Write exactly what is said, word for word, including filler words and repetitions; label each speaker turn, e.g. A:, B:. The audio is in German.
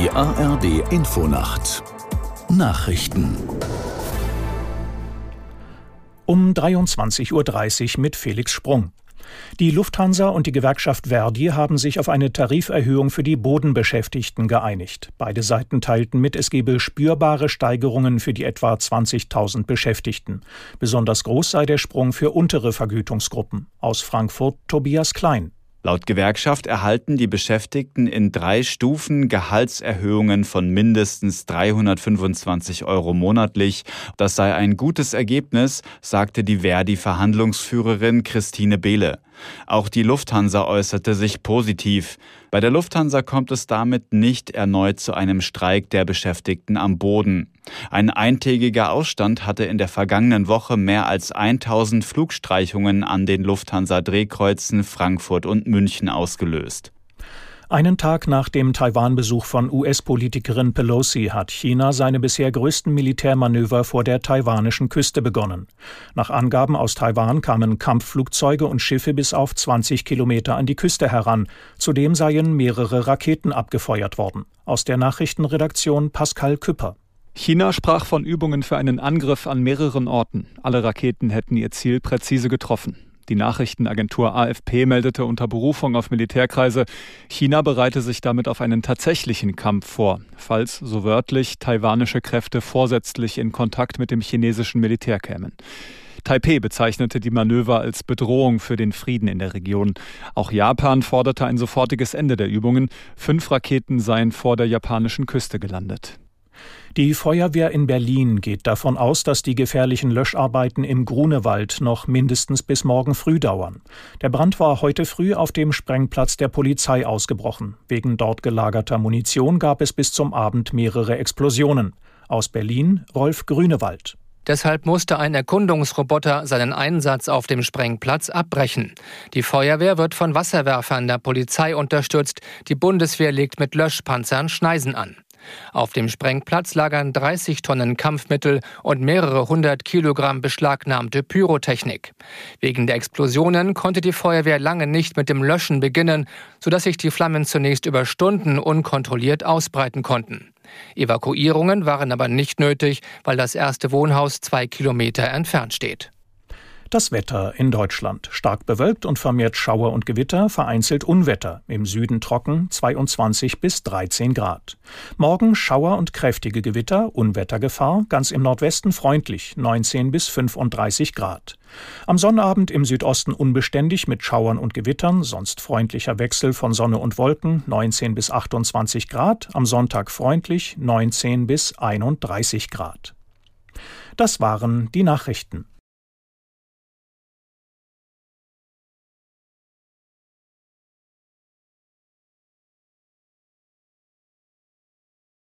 A: Die A R D Infonacht Nachrichten um dreiundzwanzig Uhr dreißig mit Felix Sprung. Die Lufthansa und die Gewerkschaft ver.di haben sich auf eine Tariferhöhung für die Bodenbeschäftigten geeinigt. Beide Seiten teilten mit, es gebe spürbare Steigerungen für die etwa zwanzigtausend Beschäftigten. Besonders groß sei der Sprung für untere Vergütungsgruppen. Aus Frankfurt Tobias Klein.
B: Laut Gewerkschaft erhalten die Beschäftigten in drei Stufen Gehaltserhöhungen von mindestens dreihundertfünfundzwanzig Euro monatlich. Das sei ein gutes Ergebnis, sagte die ver.di-Verhandlungsführerin Christine Behle. Auch die Lufthansa äußerte sich positiv. Bei der Lufthansa kommt es damit nicht erneut zu einem Streik der Beschäftigten am Boden. Ein eintägiger Ausstand hatte in der vergangenen Woche mehr als tausend Flugstreichungen an den Lufthansa-Drehkreuzen Frankfurt und München ausgelöst.
A: Einen Tag nach dem Taiwan-Besuch von U S-Politikerin Pelosi hat China seine bisher größten Militärmanöver vor der taiwanischen Küste begonnen. Nach Angaben aus Taiwan kamen Kampfflugzeuge und Schiffe bis auf zwanzig Kilometer an die Küste heran. Zudem seien mehrere Raketen abgefeuert worden. Aus der Nachrichtenredaktion Pascal Küpper.
C: China sprach von Übungen für einen Angriff an mehreren Orten. Alle Raketen hätten ihr Ziel präzise getroffen. Die Nachrichtenagentur A F P meldete unter Berufung auf Militärkreise, China bereite sich damit auf einen tatsächlichen Kampf vor, falls, so wörtlich, taiwanische Kräfte vorsätzlich in Kontakt mit dem chinesischen Militär kämen. Taipeh bezeichnete die Manöver als Bedrohung für den Frieden in der Region. Auch Japan forderte ein sofortiges Ende der Übungen. Fünf Raketen seien vor der japanischen Küste gelandet.
A: Die Feuerwehr in Berlin geht davon aus, dass die gefährlichen Löscharbeiten im Grunewald noch mindestens bis morgen früh dauern. Der Brand war heute früh auf dem Sprengplatz der Polizei ausgebrochen. Wegen dort gelagerter Munition gab es bis zum Abend mehrere Explosionen. Aus Berlin Rolf Grünewald.
D: Deshalb musste ein Erkundungsroboter seinen Einsatz auf dem Sprengplatz abbrechen. Die Feuerwehr wird von Wasserwerfern der Polizei unterstützt. Die Bundeswehr legt mit Löschpanzern Schneisen an. Auf dem Sprengplatz lagern dreißig Tonnen Kampfmittel und mehrere hundert Kilogramm beschlagnahmte Pyrotechnik. Wegen der Explosionen konnte die Feuerwehr lange nicht mit dem Löschen beginnen, sodass sich die Flammen zunächst über Stunden unkontrolliert ausbreiten konnten. Evakuierungen waren aber nicht nötig, weil das erste Wohnhaus zwei Kilometer entfernt steht.
A: Das Wetter in Deutschland. Stark bewölkt und vermehrt Schauer und Gewitter, vereinzelt Unwetter. Im Süden trocken, zweiundzwanzig bis dreizehn Grad. Morgen Schauer und kräftige Gewitter, Unwettergefahr, ganz im Nordwesten freundlich, neunzehn bis fünfunddreißig Grad. Am Sonnabend im Südosten unbeständig mit Schauern und Gewittern, sonst freundlicher Wechsel von Sonne und Wolken, neunzehn bis achtundzwanzig Grad. Am Sonntag freundlich, neunzehn bis einunddreißig Grad. Das waren die Nachrichten.